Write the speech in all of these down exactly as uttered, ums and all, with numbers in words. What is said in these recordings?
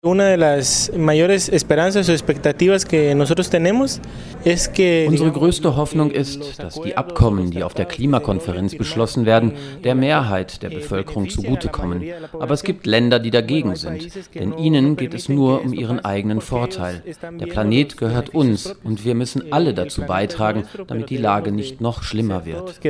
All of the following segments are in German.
Una de las mayores esperanzas o expectativas que nosotros tenemos es que Unsere größte Hoffnung ist, dass die Abkommen, die auf der Klimakonferenz beschlossen werden, der Mehrheit der Bevölkerung zugutekommen. Aber es gibt Länder, die dagegen sind, denn ihnen geht es nur um ihren eigenen Vorteil. Der Planet gehört uns und wir müssen alle dazu beitragen, damit die Lage nicht noch schlimmer wird.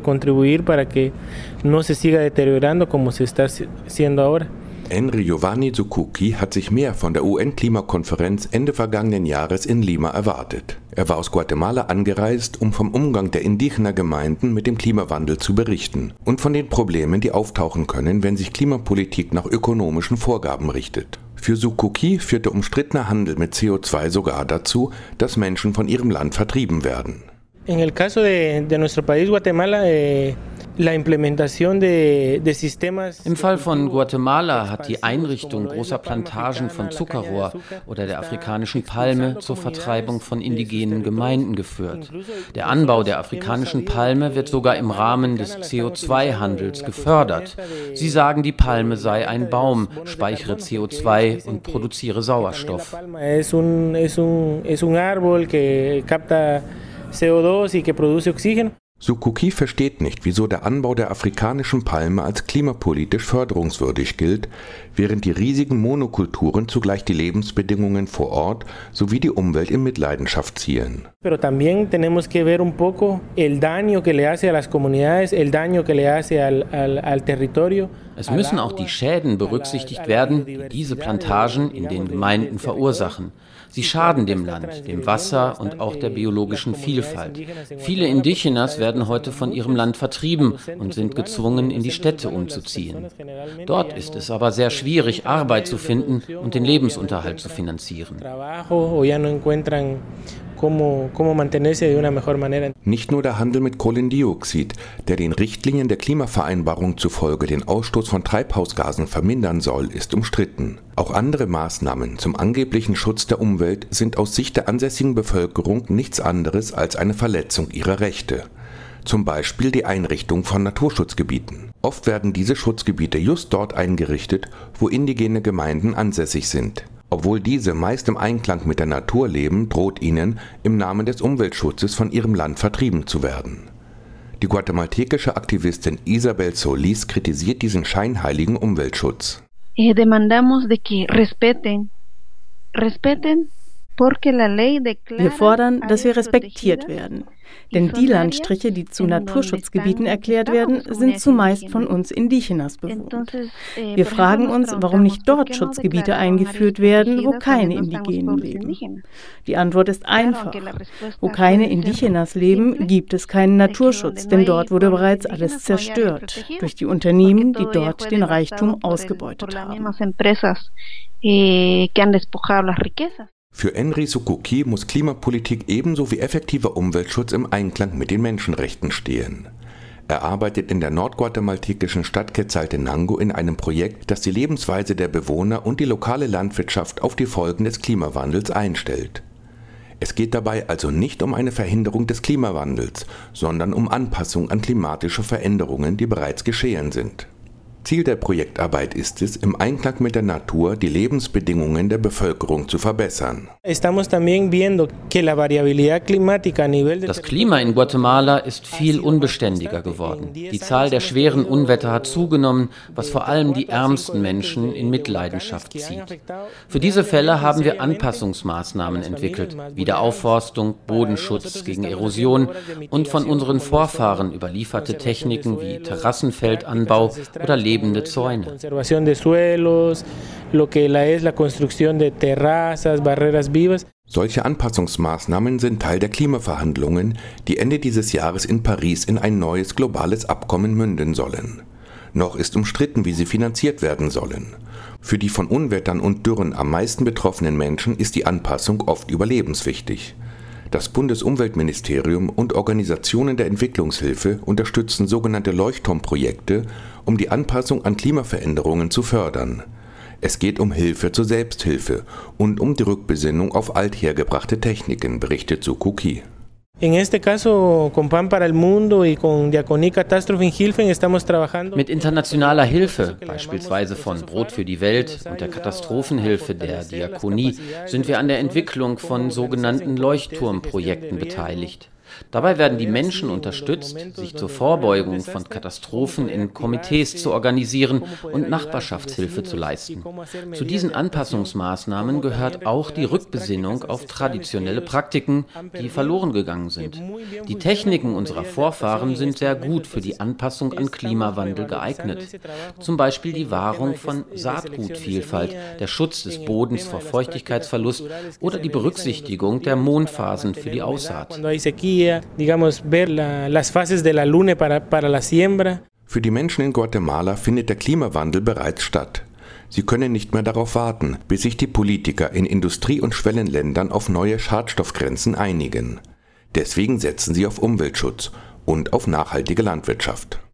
Henry Giovanni Suzuki hat sich mehr von der U N-Klimakonferenz Ende vergangenen Jahres in Lima erwartet. Er war aus Guatemala angereist, um vom Umgang der Indigener-Gemeinden mit dem Klimawandel zu berichten und von den Problemen, die auftauchen können, wenn sich Klimapolitik nach ökonomischen Vorgaben richtet. Für Suzuki führt der umstrittene Handel mit C O zwei sogar dazu, dass Menschen von ihrem Land vertrieben werden. En el caso de, de nuestro país, Guatemala, eh, la implementación de, de sistemas. Im Fall von Guatemala hat die Einrichtung großer Plantagen von Zuckerrohr oder der afrikanischen Palme zur Vertreibung von indigenen Gemeinden geführt. Der Anbau der afrikanischen Palme wird sogar im Rahmen des C O zwei Handels gefördert. Sie sagen, die Palme sei ein Baum, speichere C O zwei und produziere Sauerstoff. Es un, es un, es un árbol que capta C O dos y que produce oxígeno. Suzuki versteht nicht, wieso der Anbau der afrikanischen Palme als klimapolitisch förderungswürdig gilt, während die riesigen Monokulturen zugleich die Lebensbedingungen vor Ort sowie die Umwelt in Mitleidenschaft ziehen. Pero también tenemos que ver un poco el daño que le hace a las comunidades, el daño que le hace al, al, al territorio. Es müssen auch die Schäden berücksichtigt werden, die diese Plantagen in den Gemeinden verursachen. Sie schaden dem Land, dem Wasser und auch der biologischen Vielfalt. Viele Indigenas werden heute von ihrem Land vertrieben und sind gezwungen, in die Städte umzuziehen. Dort ist es aber sehr schwierig, Arbeit zu finden und den Lebensunterhalt zu finanzieren. Nicht nur der Handel mit Kohlendioxid, der den Richtlinien der Klimavereinbarung zufolge den Ausstoß von Treibhausgasen vermindern soll, ist umstritten. Auch andere Maßnahmen zum angeblichen Schutz der Umwelt sind aus Sicht der ansässigen Bevölkerung nichts anderes als eine Verletzung ihrer Rechte. Zum Beispiel die Einrichtung von Naturschutzgebieten. Oft werden diese Schutzgebiete just dort eingerichtet, wo indigene Gemeinden ansässig sind. Obwohl diese meist im Einklang mit der Natur leben, droht ihnen, im Namen des Umweltschutzes von ihrem Land vertrieben zu werden. Die guatemaltekische Aktivistin Isabel Solis kritisiert diesen scheinheiligen Umweltschutz. Eh, demandamos de que respeten, respeten, porque la ley declara. Wir fordern, dass wir respektiert werden. Denn die Landstriche, die zu Naturschutzgebieten erklärt werden, sind zumeist von uns Indigenas bewohnt. Wir fragen uns, warum nicht dort Schutzgebiete eingeführt werden, wo keine Indigenen leben. Die Antwort ist einfach. Wo keine Indigenas leben, gibt es keinen Naturschutz, denn dort wurde bereits alles zerstört durch die Unternehmen, die dort den Reichtum ausgebeutet haben. Für Henry Suzuki muss Klimapolitik ebenso wie effektiver Umweltschutz im Einklang mit den Menschenrechten stehen. Er arbeitet in der nordguatemaltekischen Stadt Quetzaltenango in einem Projekt, das die Lebensweise der Bewohner und die lokale Landwirtschaft auf die Folgen des Klimawandels einstellt. Es geht dabei also nicht um eine Verhinderung des Klimawandels, sondern um Anpassung an klimatische Veränderungen, die bereits geschehen sind. Ziel der Projektarbeit ist es, im Einklang mit der Natur die Lebensbedingungen der Bevölkerung zu verbessern. Das Klima in Guatemala ist viel unbeständiger geworden. Die Zahl der schweren Unwetter hat zugenommen, was vor allem die ärmsten Menschen in Mitleidenschaft zieht. Für diese Fälle haben wir Anpassungsmaßnahmen entwickelt, Wiederaufforstung, Bodenschutz gegen Erosion und von unseren Vorfahren überlieferte Techniken wie Terrassenfeldanbau oder Lebensmittel. lebende Zäune. Solche Anpassungsmaßnahmen sind Teil der Klimaverhandlungen, die Ende dieses Jahres in Paris in ein neues globales Abkommen münden sollen. Noch ist umstritten, wie sie finanziert werden sollen. Für die von Unwettern und Dürren am meisten betroffenen Menschen ist die Anpassung oft überlebenswichtig. Das Bundesumweltministerium und Organisationen der Entwicklungshilfe unterstützen sogenannte Leuchtturmprojekte, um die Anpassung an Klimaveränderungen zu fördern. Es geht um Hilfe zur Selbsthilfe und um die Rückbesinnung auf althergebrachte Techniken, berichtet Suzuki. Mit internationaler Hilfe, beispielsweise von Brot für die Welt und der Katastrophenhilfe der Diakonie, sind wir an der Entwicklung von sogenannten Leuchtturmprojekten beteiligt. Dabei werden die Menschen unterstützt, sich zur Vorbeugung von Katastrophen in Komitees zu organisieren und Nachbarschaftshilfe zu leisten. Zu diesen Anpassungsmaßnahmen gehört auch die Rückbesinnung auf traditionelle Praktiken, die verloren gegangen sind. Die Techniken unserer Vorfahren sind sehr gut für die Anpassung an Klimawandel geeignet. Zum Beispiel die Wahrung von Saatgutvielfalt, der Schutz des Bodens vor Feuchtigkeitsverlust oder die Berücksichtigung der Mondphasen für die Aussaat. Digamos, ver la, las fases de la luna para, para la siembra. Für die Menschen in Guatemala findet der Klimawandel bereits statt. Sie können nicht mehr darauf warten, bis sich die Politiker in Industrie- und Schwellenländern auf neue Schadstoffgrenzen einigen. Deswegen setzen sie auf Umweltschutz und auf nachhaltige Landwirtschaft.